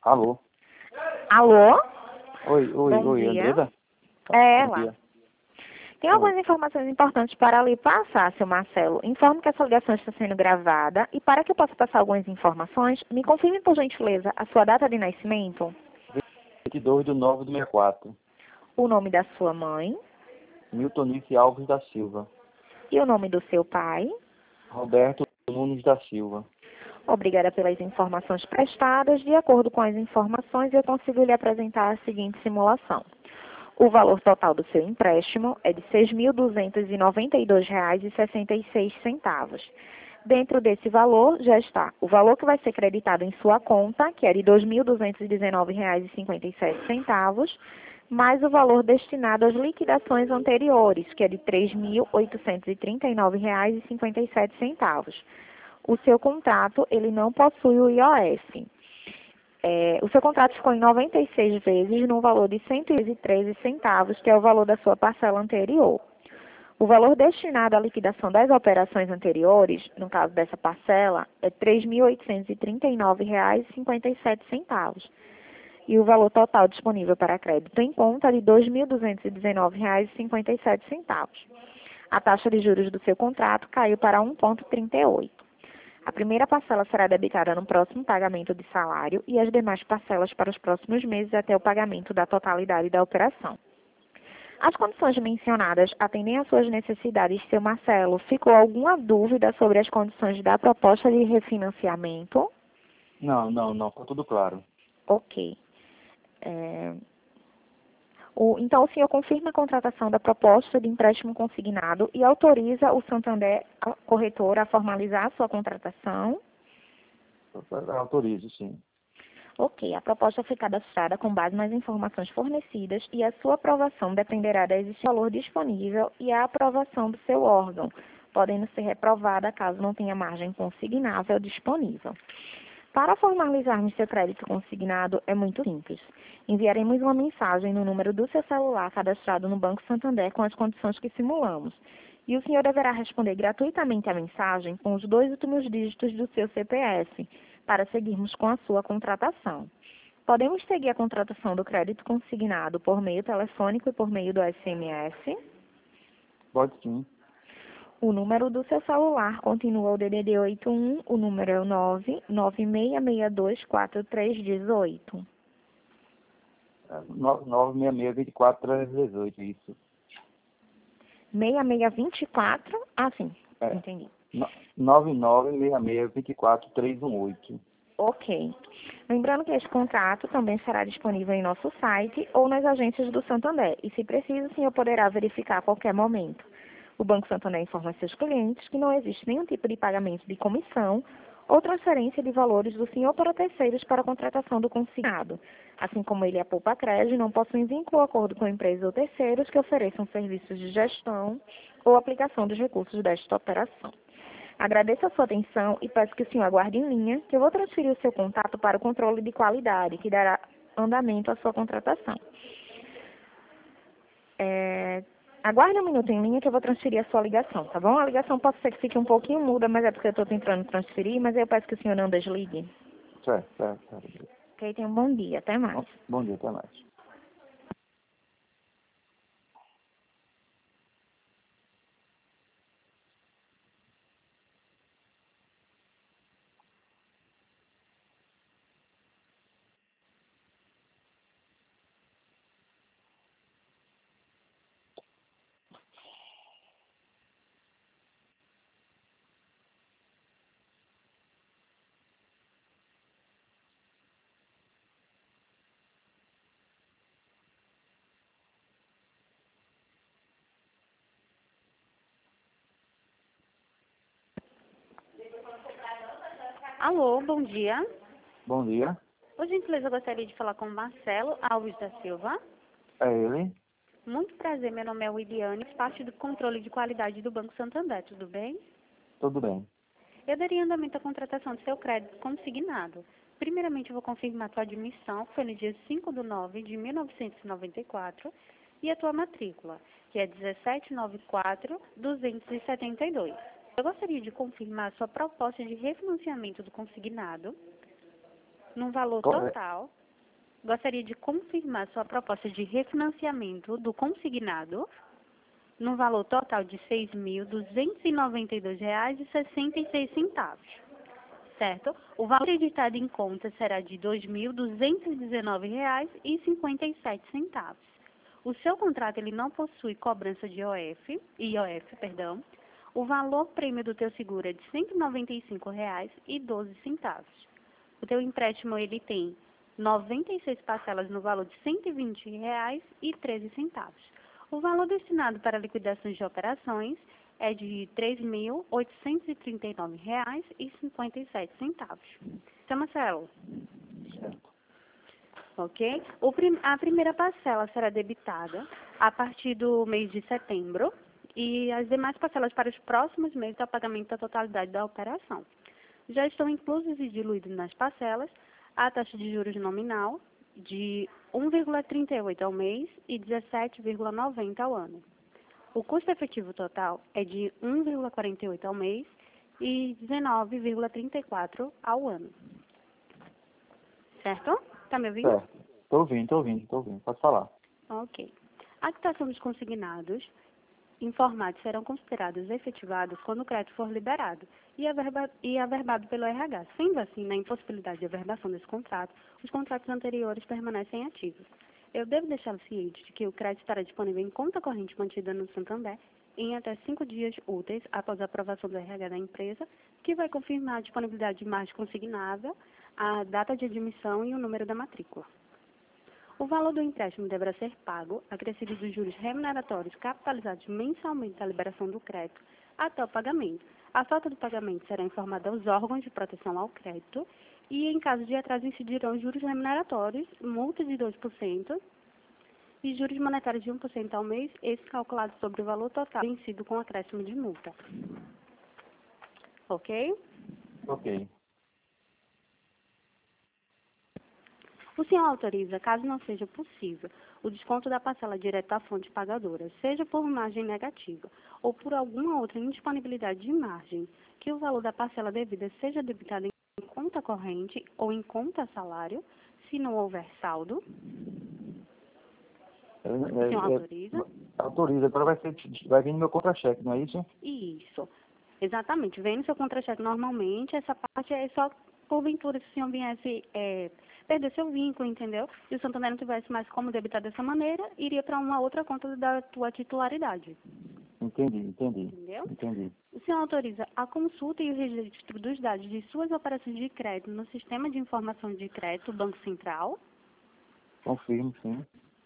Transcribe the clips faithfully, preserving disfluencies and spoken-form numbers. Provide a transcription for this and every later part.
Alô? Alô? Oi, oi, Bom oi, dia. Andresa? É Bom ela. dia. Tem Oi. algumas informações importantes para lhe passar, seu Marcelo. Informe que essa ligação está sendo gravada e para que eu possa passar algumas informações, me confirme, por gentileza, a sua data de nascimento, vinte e dois de nove de sessenta e quatro. o nome da sua mãe Miltonice Alves da Silva. e o nome do seu pai. Roberto Nunes da Silva. Obrigada pelas informações prestadas. De acordo com as informações, eu consigo lhe apresentar a seguinte simulação. O valor total do seu empréstimo é de seis mil duzentos e noventa e dois reais e sessenta e seis centavos. Dentro desse valor já está o valor que vai ser creditado em sua conta, que é de dois mil duzentos e dezenove reais e cinquenta e sete centavos, mais o valor destinado às liquidações anteriores, que é de três mil oitocentos e trinta e nove reais e cinquenta e sete centavos. O seu contrato, ele não possui o I O F. É, o seu contrato ficou em noventa e seis vezes no valor de cento e treze centavos, que é o valor da sua parcela anterior. O valor destinado à liquidação das operações anteriores, no caso dessa parcela, é três mil oitocentos e trinta e nove reais e cinquenta e sete centavos. E o valor total disponível para crédito em conta é de dois mil duzentos e dezenove reais e cinquenta e sete centavos. A taxa de juros do seu contrato caiu para um vírgula trinta e oito. A primeira parcela será debitada no próximo pagamento de salário e as demais parcelas para os próximos meses até o pagamento da totalidade da operação. As condições mencionadas atendem às suas necessidades, seu Marcelo. Ficou alguma dúvida sobre as condições da proposta de refinanciamento? Não, não, não, ficou tudo claro. Ok. É... O, então, o senhor confirma a contratação da proposta de empréstimo consignado e autoriza o Santander a corretora a formalizar a sua contratação? Autorizo, sim. Ok, a proposta foi cadastrada com base nas informações fornecidas e a sua aprovação dependerá da existência de valor disponível e a aprovação do seu órgão, podendo ser reprovada caso não tenha margem consignável disponível. Para formalizarmos seu crédito consignado é muito simples. Enviaremos uma mensagem no número do seu celular cadastrado no Banco Santander com as condições que simulamos. E o senhor deverá responder gratuitamente a mensagem com os dois últimos dígitos do seu C P F, para seguirmos com a sua contratação. Podemos seguir a contratação do crédito consignado por meio telefônico e por meio do S M S. Pode sim. O número do seu celular continua o D D D oito um, o número é o nove nove seis seis dois quatro três um oito. nove seis seis, vinte e quatro, trezentos e dezoito, isso. seis seis dois quatro, ah sim, É. entendi. nove nove seis seis, vinte e quatro, trezentos e dezoito. Ok. Lembrando que este contrato também será disponível em nosso site ou nas agências do Santander. E, se preciso, o senhor poderá verificar a qualquer momento. O Banco Santander informa seus clientes que não existe nenhum tipo de pagamento de comissão ou transferência de valores do senhor para terceiros para a contratação do consignado. Assim como ele e a Poupa Crédito não possuem vínculo ou acordo com empresas ou terceiros que ofereçam serviços de gestão ou aplicação dos recursos desta operação. Agradeço a sua atenção e peço que o senhor aguarde em linha, que eu vou transferir o seu contato para o controle de qualidade, que dará andamento à sua contratação. É, aguarde um minuto em linha que eu vou transferir a sua ligação, tá bom? A ligação pode ser que fique um pouquinho muda, mas é porque eu estou tentando transferir, mas eu peço que o senhor não desligue. Certo, certo, certo. Ok, tenha um bom dia. Até mais. Bom dia, até mais. Alô, bom dia. Bom dia. Por gentileza, eu gostaria de falar com o Marcelo Alves da Silva. É ele? Muito prazer, meu nome é Williane, parte do controle de qualidade do Banco Santander, tudo bem? Tudo bem. Eu daria andamento à contratação do seu crédito consignado. Primeiramente, eu vou confirmar a tua admissão, que foi no dia cinco de nove de mil novecentos e noventa e quatro, e a tua matrícula, que é dezessete nove quatro duzentos e setenta e dois. Eu gostaria de confirmar a sua proposta de refinanciamento do consignado. no valor Correto. total, gostaria de confirmar sua proposta de refinanciamento do consignado no valor total de seis mil duzentos e noventa e dois reais e sessenta e seis centavos. Certo? O valor acreditado em conta será de dois mil duzentos e dezenove reais e cinquenta e sete centavos. O seu contrato ele não possui cobrança de I O F, I O F, perdão. O valor prêmio do teu seguro é de cento e noventa e cinco reais e doze centavos. O teu empréstimo ele tem noventa e seis parcelas no valor de cento e vinte reais e treze centavos. O valor destinado para liquidações de operações é de três mil oitocentos e trinta e nove reais e cinquenta e sete centavos. Então, Marcelo, Certo. ok? O prim a primeira parcela será debitada a partir do mês de setembro e as demais parcelas para os próximos meses ao pagamento da totalidade da operação. Já estão inclusos e diluídos nas parcelas a taxa de juros nominal de um vírgula trinta e oito ao mês e dezessete vírgula noventa ao ano. O custo efetivo total é de um vírgula quarenta e oito ao mês e dezenove vírgula trinta e quatro ao ano. Certo? Está me ouvindo? Certo. Estou ouvindo, estou ouvindo, estou ouvindo. Pode falar. Ok. A quitação dos consignados informados serão considerados efetivados quando o crédito for liberado e, averba, e averbado pelo R H. Sendo assim, na impossibilidade de averbação desse contrato, os contratos anteriores permanecem ativos. Eu devo deixá-lo ciente de que o crédito estará disponível em conta corrente mantida no Santander em até cinco dias úteis após a aprovação do R H da empresa, que vai confirmar a disponibilidade de margem consignável, a data de admissão e o número da matrícula. O valor do empréstimo deverá ser pago, acrescido dos juros remuneratórios capitalizados mensalmente à liberação do crédito, até o pagamento. A falta do pagamento será informada aos órgãos de proteção ao crédito e, em caso de atraso, incidirão juros remuneratórios, multa de dois por cento e juros monetários de um por cento ao mês, esse calculado sobre o valor total vencido com acréscimo de multa. Ok? Ok. O senhor autoriza, caso não seja possível, o desconto da parcela direto à fonte pagadora, seja por margem negativa ou por alguma outra indisponibilidade de margem, que o valor da parcela devida seja debitado em conta corrente ou em conta salário, se não houver saldo. É, O senhor é, autoriza? é, autoriza. Agora vai, ser, vai vir no meu contra-cheque, não é isso? Isso. Exatamente. Vem no seu contra-cheque normalmente, essa parte é só porventura se o senhor viesse é, perder seu vínculo, entendeu? E o Santander não tivesse mais como debitar dessa maneira, iria para uma outra conta da tua titularidade. Entendi, entendi. Entendeu? Entendi. O senhor autoriza a consulta e o registro dos dados de suas operações de crédito no Sistema de Informação de Crédito Banco Central? Confirmo, sim.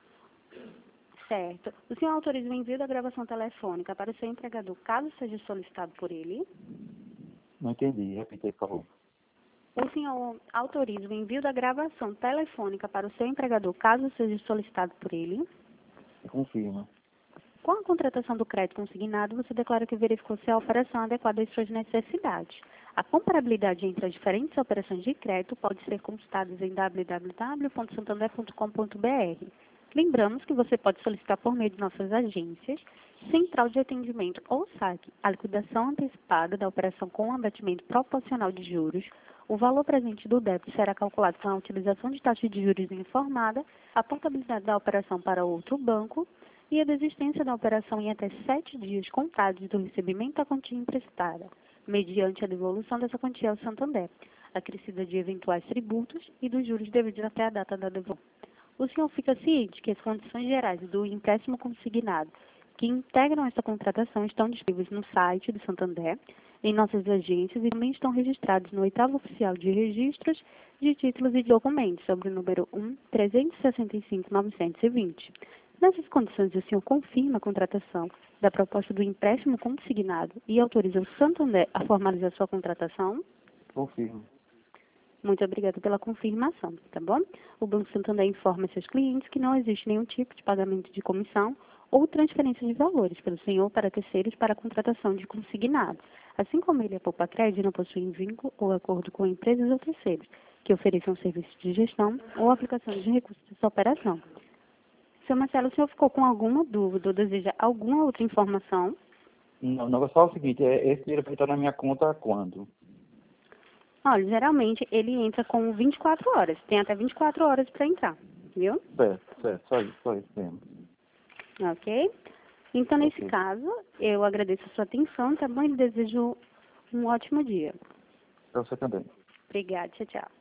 Certo. O senhor autoriza o envio da gravação telefônica para o seu empregador, caso seja solicitado por ele? Não entendi. Repita aí, por favor. O senhor autoriza o envio da gravação telefônica para o seu empregador, caso seja solicitado por ele? Confirmo. Com a contratação do crédito consignado, você declara que verificou se a operação é adequada às suas necessidades. A comparabilidade entre as diferentes operações de crédito pode ser consultada em w w w ponto santander ponto com ponto b r. Lembramos que você pode solicitar por meio de nossas agências, central de atendimento ou S A C, a liquidação antecipada da operação com um abatimento proporcional de juros. O valor presente do débito será calculado com a utilização de taxa de juros informada, a portabilidade da operação para outro banco e a desistência da operação em até sete dias contados do recebimento da quantia emprestada, mediante a devolução dessa quantia ao Santander, acrescida de eventuais tributos e dos juros devidos até a data da devolução. O senhor fica ciente que as condições gerais do empréstimo consignado que integram esta contratação estão disponíveis no site do Santander, em nossas agências e também estão registrados no oitavo oficial de registros de títulos e documentos, sobre o número um, trezentos e sessenta e cinco, novecentos e vinte. Nessas condições, o senhor confirma a contratação da proposta do empréstimo consignado e autoriza o Santander a formalizar sua contratação? Confirmo. Muito obrigada pela confirmação, tá bom? O Banco Santander informa seus clientes que não existe nenhum tipo de pagamento de comissão ou transferência de valores pelo senhor para terceiros para a contratação de consignados. Assim como ele, a Poupa Crédito, não possui vínculo ou acordo com empresas ou terceiros que ofereçam serviços de gestão ou aplicação de recursos dessa operação. Seu Marcelo, o senhor ficou com alguma dúvida ou deseja alguma outra informação? Não, o negócio é o seguinte, é, esse dinheiro vai estar na minha conta quando? Olha, geralmente ele entra com vinte e quatro horas. Tem até vinte e quatro horas para entrar, viu? Certo, certo. Só isso, só isso mesmo. Ok? Então, nesse Ok. caso, eu agradeço a sua atenção, tá bom? E desejo um ótimo dia. Para você também. Obrigada, tchau, tchau.